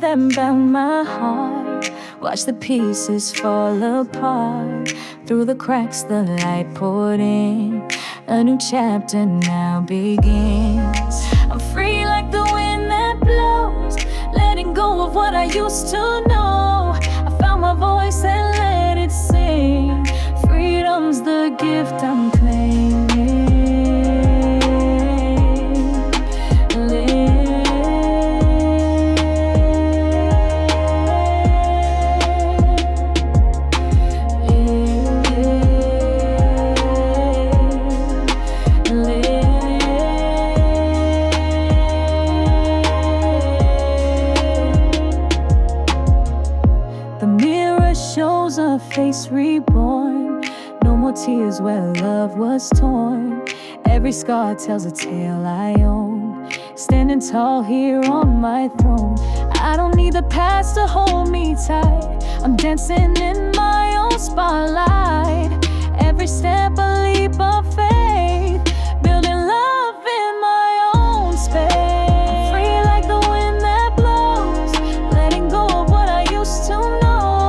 that bound my heart. Watch the pieces fall apart. Through the cracks the light poured in. A new chapter now begins. I'm free like the wind that blows, letting go of what I used to know. I found my voice and let it sing. Freedom's the gift I'm claiming. Shows a face reborn. No more tears where love was torn. Every scar tells a tale I own. Standing tall here on my throne. I don't need the past to hold me tight. I'm dancing in my own spotlight. Every step a leap of faith, building love in my own space. I'm free like the wind that blows, letting go of what I used to know.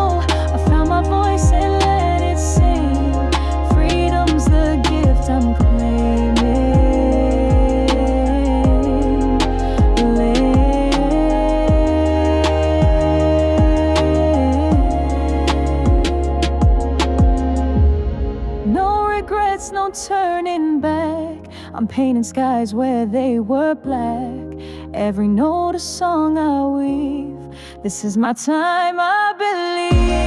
I'm claiming. No regrets, no turning back. I'm painting skies where they were black. Every note a song I weave. This is my time, I believe.